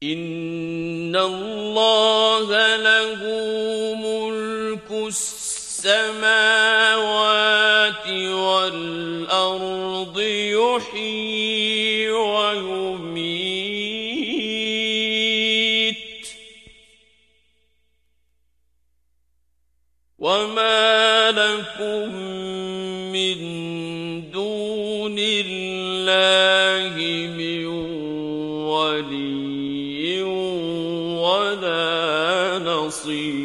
إن الله له ملك السماوات والأرض يحيي ويميت وما لكم من دون الله من ولي ولا نصير